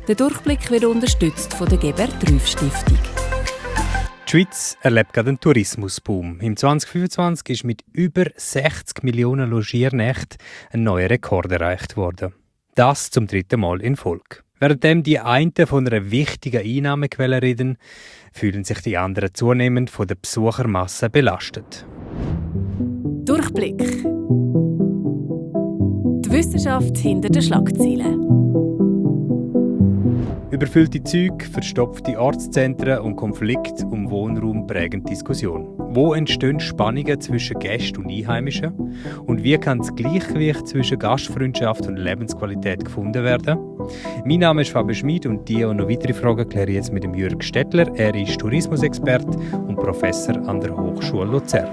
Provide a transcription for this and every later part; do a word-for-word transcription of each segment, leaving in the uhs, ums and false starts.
Der Durchblick wird unterstützt von der Gebert-Rüff-Stiftung. Die Schweiz erlebt gerade einen Tourismusboom. Im zwanzig fünfundzwanzig ist mit über sechzig Millionen Logiernächten ein neuer Rekord erreicht worden. Das zum dritten Mal in Folge. Währenddem die einen von einer wichtigen Einnahmequelle reden, fühlen sich die anderen zunehmend von der Besuchermasse belastet. Durchblick. Die Wissenschaft hinter den Schlagzeilen. Überfüllte Züge, verstopfte Ortszentren und Konflikte um Wohnraum prägen die Diskussion. Wo entstehen Spannungen zwischen Gästen und Einheimischen? Und wie kann das Gleichgewicht zwischen Gastfreundschaft und Lebensqualität gefunden werden? Mein Name ist Fabio Schmid und diese und noch weitere Fragen kläre ich jetzt mit dem Jürg Stettler. Er ist Tourismusexperte und Professor an der Hochschule Luzern.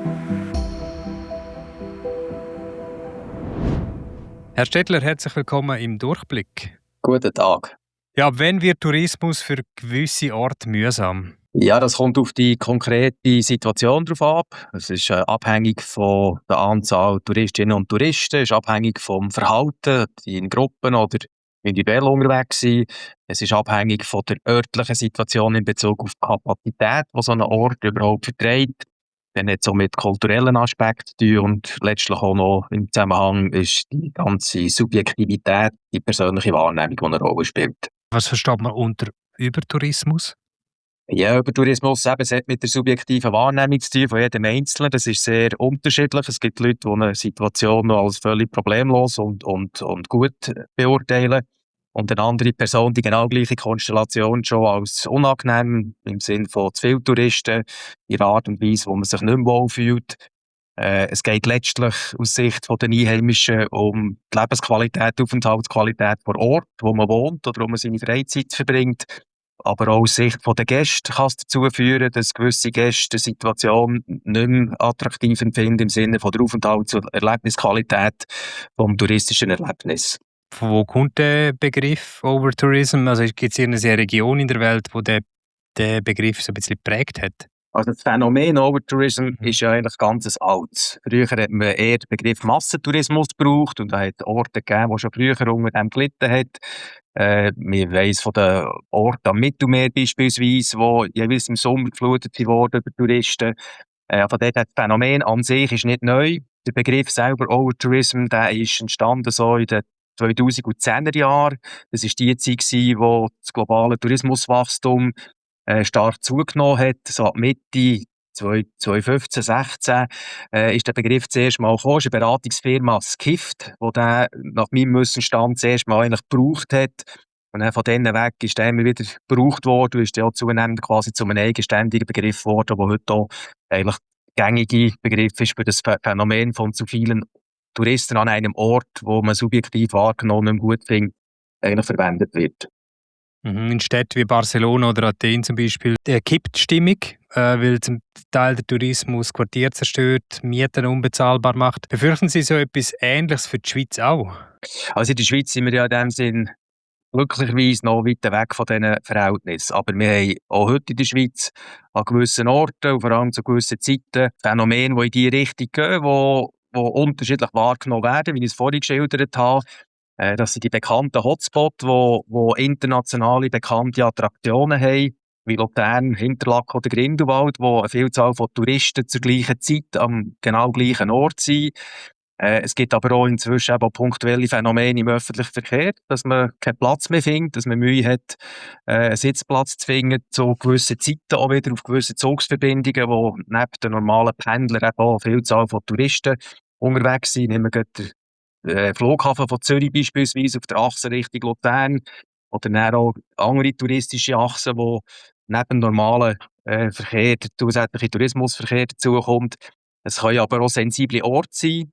Herr Stettler, herzlich willkommen im Durchblick. Guten Tag. Ja, wann wird Tourismus für gewisse Orte mühsam? Ja, das kommt auf die konkrete Situation drauf ab. Es ist äh, abhängig von der Anzahl Touristinnen und Touristen, es ist abhängig vom Verhalten, die in Gruppen oder individuell unterwegs sind. Es ist abhängig von der örtlichen Situation in Bezug auf die Kapazität, die so ein Ort überhaupt verträgt. Dann hat es auch mit kulturellen Aspekten zu tun und letztlich auch noch im Zusammenhang ist die ganze Subjektivität, die persönliche Wahrnehmung, die eine Rolle spielt. Was versteht man unter Übertourismus? Ja, Übertourismus eben, es hat mit der subjektiven Wahrnehmung zu tun von jedem Einzelnen. Das ist sehr unterschiedlich. Es gibt Leute, die eine Situation noch als völlig problemlos und, und, und gut beurteilen. Und eine andere Person die genau gleiche Konstellation schon als unangenehm im Sinne von zu viel Touristen, in einer Art und Weise, wo man sich nicht mehr wohlfühlt. Äh, es geht letztlich aus Sicht der Einheimischen um die Lebensqualität, die Aufenthaltsqualität vor Ort, wo man wohnt oder wo man seine Freizeit verbringt. Aber auch aus Sicht der Gäste kann es dazu führen, dass gewisse Gäste die Situation nicht mehr attraktiv empfinden im Sinne von der Aufenthalts- und Erlebnisqualität vom touristischen Erlebnis. Von wo kommt der Begriff Overtourism? Also gibt es irgendeine Region in der Welt, wo der, der Begriff so ein bisschen geprägt hat? Also das Phänomen Overtourism Mhm. ist ja eigentlich ganz alt. Früher hat man eher den Begriff Massentourismus gebraucht und da hat es Orte gegeben, die schon früher unter dem gelitten haben. Äh, man weiss von den Orten am Mittelmeer beispielsweise, wo jeweils im Sommer geflutet wurden über Touristen. Äh, von dort hat das Phänomen an sich ist nicht neu. Der Begriff selber Overtourism, der ist entstanden so in den zweitausendzehner Jahren. Das war die Zeit, gewesen, wo das globale Tourismuswachstum äh, stark zugenommen hat. So ab Mitte zweitausendfünfzehn, sechzehn äh, ist der Begriff zuerst mal gekommen. Es ist eine Beratungsfirma Skift, die der nach meinem Wissensstand zuerst mal eigentlich gebraucht hat. Und dann von denen weg ist der immer wieder gebraucht worden und ist ja zunehmend quasi zu einem eigenständigen Begriff geworden, der heute auch eigentlich gängige Begriff ist für das Phänomen von zu vielen Touristen an einem Ort, wo man subjektiv wahrgenommen gut findet, eigentlich verwendet wird. Mhm. In Städten wie Barcelona oder Athen zum Beispiel der kippt die Stimmung, äh, weil zum Teil der Tourismus Quartier zerstört, Mieten unbezahlbar macht. Befürchten Sie so etwas Ähnliches für die Schweiz auch? Also in der Schweiz sind wir ja in dem Sinn glücklicherweise noch weit weg von diesen Verhältnissen. Aber wir haben auch heute in der Schweiz an gewissen Orten und vor allem zu gewissen Zeiten Phänomene, die in diese Richtung gehen, die, die unterschiedlich wahrgenommen werden, wie ich es vorhin geschildert habe. Äh, das sind die bekannten Hotspots, die, die internationale bekannte Attraktionen haben, wie Luzern, Hinterlaken oder Grindelwald, wo eine Vielzahl von Touristen zur gleichen Zeit am genau gleichen Ort sind. Äh, es gibt aber auch inzwischen eben auch punktuelle Phänomene im öffentlichen Verkehr, dass man keinen Platz mehr findet, dass man Mühe hat, äh, einen Sitzplatz zu finden, zu gewissen Zeiten auch wieder auf gewisse Zugsverbindungen, wo neben den normalen Pendlern eben auch eine Vielzahl von Touristen unterwegs sind. Nehmen wir den äh, Flughafen von Zürich beispielsweise auf der Achse Richtung Luzern oder dann auch andere touristische Achsen, wo neben dem normalen äh, Verkehr der zusätzliche Tourismusverkehr dazukommt. Es können aber auch sensible Orte sein,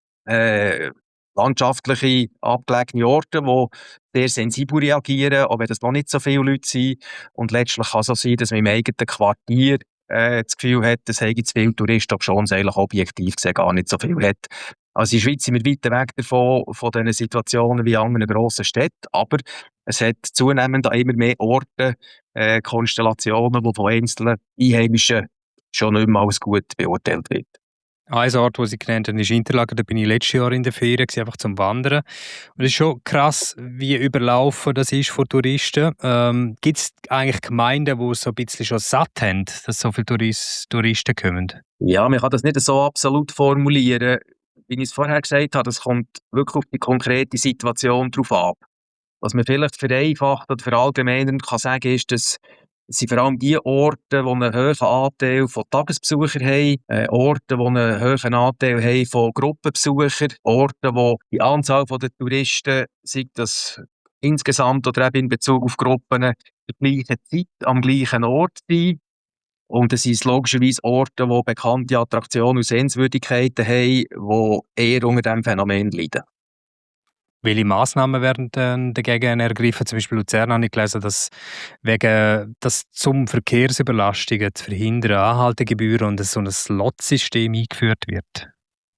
äh, landschaftliche, abgelegene Orte, die sehr sensibel reagieren, auch wenn das noch nicht so viele Leute sind. Und letztlich kann es auch sein, dass man im eigenen Quartier äh, das Gefühl hat, es hätte zu viele Touristen, obwohl es eigentlich objektiv gesehen gar nicht so viel hat. Also in der Schweiz sind wir weit weg davon, von diesen Situationen wie in anderen grossen Städten, aber es hat zunehmend an immer mehr Orte äh, Konstellationen, die von einzelnen Einheimischen schon nicht mehr als gut beurteilt werden. Ein Ort, den Sie genannt haben, ist Interlaken. Da bin ich letztes Jahr in der Ferien, gewesen, einfach zum Wandern. Und es ist schon krass, wie überlaufen das ist von Touristen. Ähm, Gibt es eigentlich Gemeinden, die es so ein bisschen schon satt haben, dass so viele Touris Touristen kommen? Ja, man kann das nicht so absolut formulieren. Wie ich es vorher gesagt habe, das kommt wirklich auf die konkrete Situation drauf ab. Was man vielleicht vereinfacht oder verallgemeinern kann sagen, ist, dass es sind vor allem die Orte, die einen hohen Anteil von Tagesbesuchern haben, äh, Orte, die einen hohen Anteil haben von Gruppenbesuchern, Orte, wo die Anzahl der Touristen, sei das insgesamt oder eben in Bezug auf Gruppen, zur gleichen Zeit am gleichen Ort sind. Und es sind logischerweise Orte, die bekannte Attraktionen und Sehenswürdigkeiten haben, die eher unter diesem Phänomen leiden. Welche Massnahmen werden denn dagegen ergriffen? Zum Beispiel in Luzern habe ich gelesen, dass wegen dass zum Verkehrsüberlastungen zu verhindern Anhaltegebühren und so ein Slot-System eingeführt wird.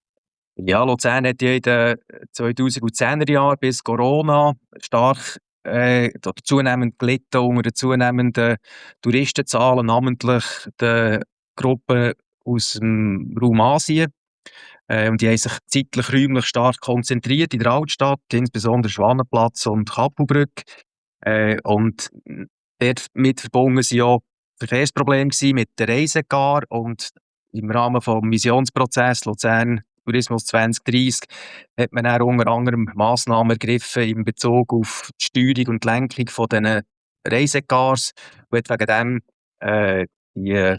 Ja, Luzern hat ja in den zweitausendzehner Jahren bis Corona stark äh, oder zunehmend gelitten unter den zunehmenden Touristenzahlen, namentlich der Gruppen aus dem Raum Asien. Äh, und die haben sich zeitlich räumlich stark konzentriert in der Altstadt, insbesondere Schwanenplatz und Kappelbrücke. Äh, und dort mit verbunden sind ja Verkehrsprobleme gewesen mit der Reisegar und im Rahmen des Missionsprozesses Luzern Tourismus zwanzig dreissig hat man dann unter anderem Massnahmen ergriffen in Bezug auf die Steuerung und die Lenkung von diesen Reisegars und hat wegen dem äh, die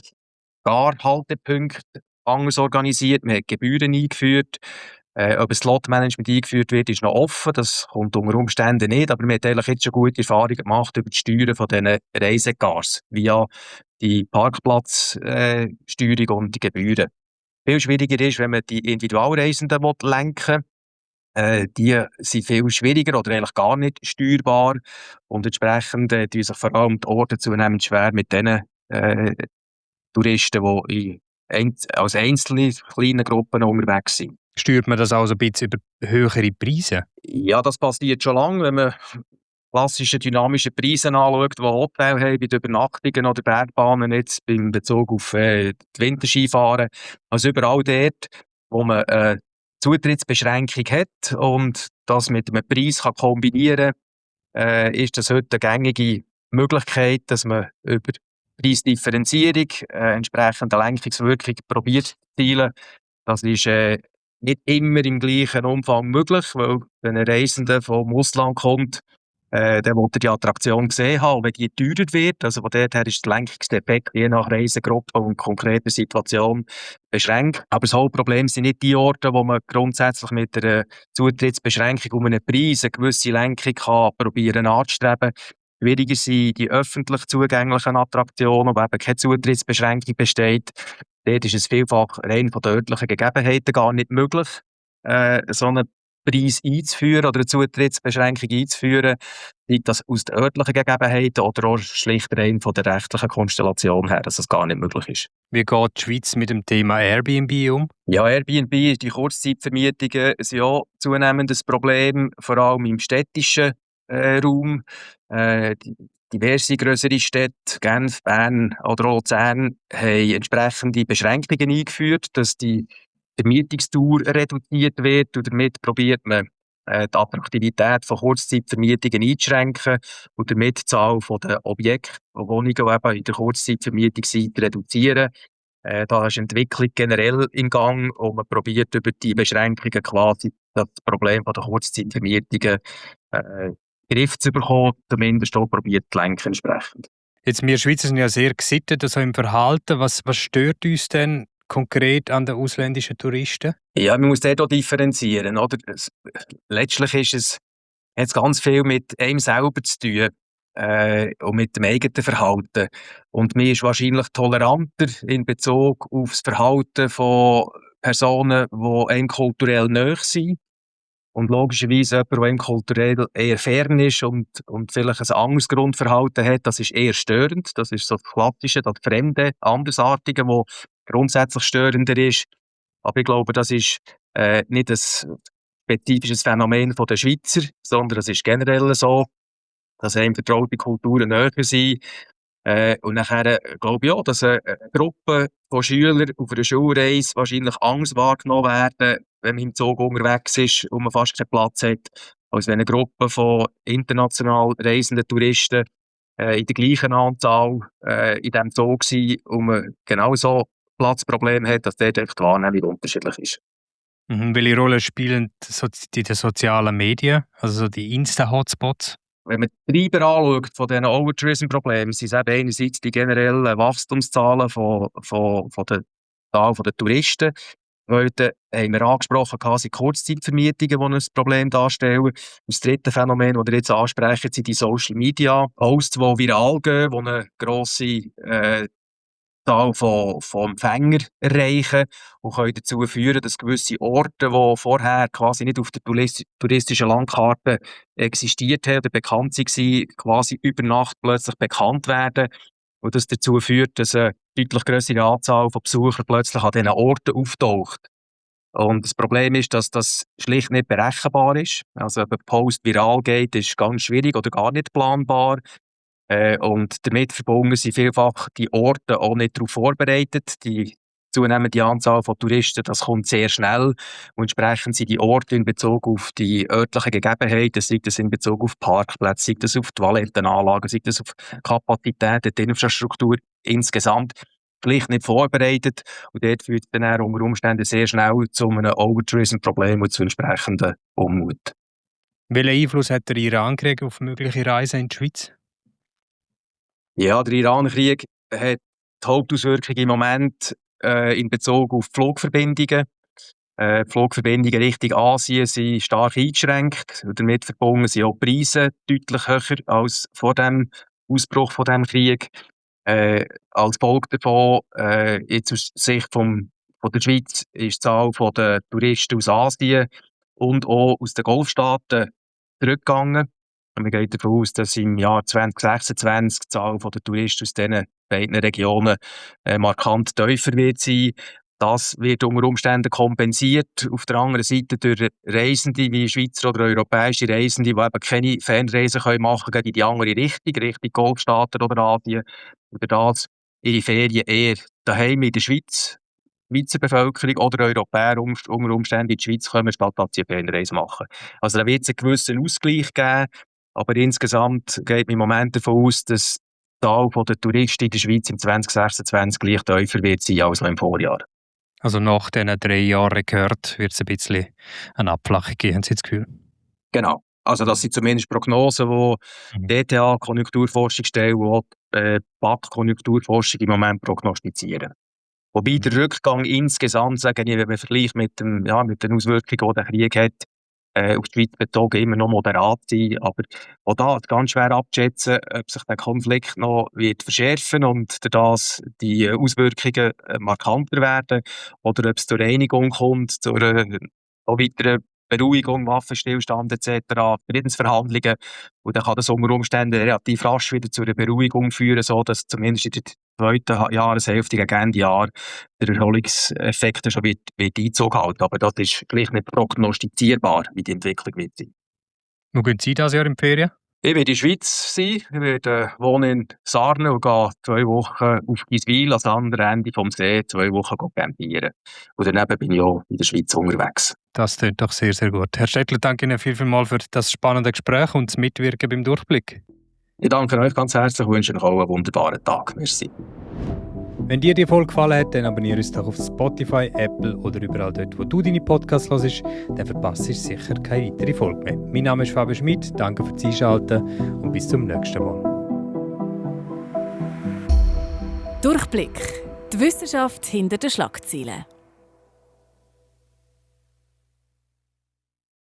Gar-Haltepunkte anders organisiert. Man hat Gebühren eingeführt. Äh, ob ein Slot-Management eingeführt wird, ist noch offen. Das kommt unter Umständen nicht. Aber man hat eigentlich jetzt schon gute Erfahrungen gemacht über die Steuern von diesen Reisegars via die Parkplatzsteuerung äh, und die Gebühren. Viel schwieriger ist, wenn man die Individualreisenden lenken will. Äh, die sind viel schwieriger oder eigentlich gar nicht steuerbar. Und entsprechend äh, tun sich vor allem die Orte zunehmend schwer mit diesen äh, Touristen, die in ein, als einzelne kleine Gruppen unterwegs sind. Steuert man das also ein bisschen über höhere Preise? Ja, das passiert schon lange, wenn man klassische dynamische Preise anschaut, die Hotels haben, bei den Übernachtungen oder Bergbahnen, jetzt beim Bezug auf äh, die Winterskifahren. Also überall dort, wo man eine Zutrittsbeschränkung hat und das mit einem Preis kann kombinieren kann, äh, ist das heute eine gängige Möglichkeit, dass man über Preisdifferenzierung äh, entsprechend eine Lenkungswirkung probiert zu erzielen. Das ist äh, nicht immer im gleichen Umfang möglich, weil wenn ein Reisender vom Ausland kommt, äh, dann will er die Attraktion gesehen haben. Und wenn die teurer wird, also von dort her ist der Lenkungseffekt je nach Reisegruppe und konkreter Situation beschränkt. Aber das Hauptproblem sind nicht die Orte, wo man grundsätzlich mit einer Zutrittsbeschränkung um einen Preis eine gewisse Lenkung kann probieren anzustreben. Schwieriger sind die öffentlich zugänglichen Attraktionen, wo eben keine Zutrittsbeschränkung besteht. Dort ist es vielfach rein von den örtlichen Gegebenheiten gar nicht möglich, äh, so einen Preis einzuführen oder eine Zutrittsbeschränkung einzuführen, sei das aus den örtlichen Gegebenheiten oder auch schlicht rein von der rechtlichen Konstellation her, dass es gar nicht möglich ist. Wie geht die Schweiz mit dem Thema Airbnb um? Ja, Airbnb, die Kurzzeitvermietungen sind ja zunehmend ein Problem, vor allem im städtischen äh, Raum. Äh, die, diverse grössere Städte, Genf, Bern oder auch Luzern, haben entsprechende Beschränkungen eingeführt, dass die Vermietungsdauer reduziert wird und damit probiert man, äh, die Attraktivität von Kurzzeitvermietungen einzuschränken und damit die Zahl der Objekte, die Wohnungen, die eben in der Kurzzeitvermietung sind, reduzieren. Äh, da ist Entwicklung generell im Gang und man probiert über die Beschränkungen quasi das Problem der Kurzzeitvermietungen äh, in den Griff zu bekommen, zumindest auch probiert zu lenken entsprechend. Jetzt, wir Schweizer sind ja sehr gesittet also im Verhalten. Was, was stört uns denn konkret an den ausländischen Touristen? Ja, man muss dort auch differenzieren. Oder? Es, letztlich ist es, hat es ganz viel mit einem selber zu tun äh, und mit dem eigenen Verhalten. Und man ist wahrscheinlich toleranter in Bezug auf das Verhalten von Personen, die einem kulturell nahe sind. Und logischerweise jemand, der einem kulturell eher fern ist und, und vielleicht ein anderes Grundverhalten hat, das ist eher störend. Das ist so das Klassische, das Fremde, Andersartige, das grundsätzlich störender ist. Aber ich glaube, das ist äh, nicht ein spezifisches Phänomen der Schweizer, sondern es ist generell so, dass einem vertraute Kulturen näher sind Äh, und nachher äh, glaube ich auch, dass eine, eine Gruppe von Schülern auf einer Schulreise wahrscheinlich Angst wahrgenommen werden, wenn man im Zug unterwegs ist und man fast keinen Platz hat, als wenn eine Gruppe von international reisenden Touristen äh, in der gleichen Anzahl äh, in diesem Zug sind und man genauso Platzprobleme hat, dass dort einfach die Wahrnehmung unterschiedlich ist. Mhm. Welche Rolle spielen so die, die sozialen Medien, also so die Insta-Hotspots? Wenn man die Treiber anschaut von diesen Overtourism-Problemen, sind es eben einerseits die generellen Wachstumszahlen von, von, von der Zahl der Touristen. Heute haben wir angesprochen, sind Kurzzeitvermietungen, die ein Problem darstellen. Und das dritte Phänomen, das wir jetzt ansprechen, sind die Social Media Posts, die viral gehen, die eine grosse äh, Zahl von, von Empfängern erreichen und können dazu führen, dass gewisse Orte, die vorher quasi nicht auf der touristischen Landkarte existiert haben oder bekannt waren, quasi über Nacht plötzlich bekannt werden. Und das dazu führt, dass eine deutlich grössere Anzahl von Besuchern plötzlich an diesen Orten auftaucht. Und das Problem ist, dass das schlicht nicht berechenbar ist. Also, ob ein Post viral geht, ist ganz schwierig oder gar nicht planbar. Äh, und damit verbunden sind vielfach die Orte auch nicht darauf vorbereitet. Die zunehmende Anzahl von Touristen, das kommt sehr schnell. Und entsprechend sind die Orte in Bezug auf die örtlichen Gegebenheiten, sei das in Bezug auf Parkplätze, sei das auf Toilettenanlagen, sei das auf Kapazität, die Infrastruktur insgesamt, vielleicht nicht vorbereitet. Und dort führt es dann auch unter Umständen sehr schnell zu einem Overtourism-Problem und zu entsprechenden Unmut. Welchen Einfluss hat der Irankrieg auf mögliche Reisen in die Schweiz? Ja, der Irankrieg hat die Hauptauswirkung im Moment äh, in Bezug auf Flugverbindungen. Äh, die Flugverbindungen Richtung Asien sind stark eingeschränkt und damit verbunden sind auch die Preise deutlich höher als vor dem Ausbruch von dem Krieg. Äh, als Folge davon, äh, jetzt aus Sicht vom, von der Schweiz, ist die Zahl der Touristen aus Asien und auch aus den Golfstaaten zurückgegangen. Und wir gehen davon aus, dass im Jahr zwanzig sechsundzwanzig die Zahl der Touristen aus diesen beiden Regionen äh, markant tiefer wird sein. Das wird unter Umständen kompensiert. Auf der anderen Seite durch Reisende wie Schweizer oder europäische Reisende, die eben keine Fernreisen machen können in die andere Richtung, Richtung Golfstaaten oder Asien. Oder das ihre Ferien eher daheim in der Schweiz, Schweizer Bevölkerung oder Europäer um, unter Umständen in die Schweiz kommen, statt dass sie eine Fernreise machen. Also da wird es einen gewissen Ausgleich geben. Aber insgesamt geht man im Moment davon aus, dass die Zahl der Touristen in der Schweiz im zwanzig sechsundzwanzig gleich tiefer wird sein als noch im Vorjahr. Also nach diesen drei Jahren gehört, wird es ein bisschen eine Abflachung geben, haben Sie das Gefühl? Genau. Also das sind zumindest Prognosen, die Mhm. die E T H Konjunkturforschungsstelle und auch die äh, B A K Konjunkturforschung im Moment prognostizieren. Wobei der Rückgang insgesamt, sagen wir, wenn man vergleicht mit, dem, ja, mit den Auswirkungen, die der Krieg hat, äh, auf die Schweiz bezogen immer noch moderat sein. Aber auch da ist ganz schwer abzuschätzen, ob sich der Konflikt noch wird verschärfen und das die Auswirkungen äh, markanter werden oder ob es zur Einigung kommt, zur äh, noch weiteren Beruhigung, Waffenstillstand et cetera, Friedensverhandlungen. Und dann kann das unter Umständen relativ rasch wieder zu einer Beruhigung führen, sodass zumindest in der zweiten Jahreshälfte gegen Ende Jahr der Erholungseffekt schon wird, wird Einzug halten. Aber das ist gleich nicht prognostizierbar, wie die Entwicklung wird sein. Wo gehen Sie dieses Jahr in die Ferien? Ich werde in der Schweiz sein, ich werde äh, wohnen in Sarne und gehe zwei Wochen auf Giswil, also am anderen Ende vom See, zwei Wochen campieren. Und daneben bin ich auch in der Schweiz unterwegs. Das klingt doch sehr, sehr gut. Herr Stettler, danke Ihnen viel, viel mal für das spannende Gespräch und das Mitwirken beim Durchblick. Ich danke euch ganz herzlich und wünsche euch auch einen wunderbaren Tag. Merci. Wenn dir die Folge gefallen hat, dann abonniere uns doch auf Spotify, Apple oder überall dort, wo du deine Podcasts hörst. Dann verpasst du sicher keine weitere Folge mehr. Mein Name ist Fabio Schmidt, danke fürs Einschalten und bis zum nächsten Mal. Durchblick. Die Wissenschaft hinter den Schlagzeilen.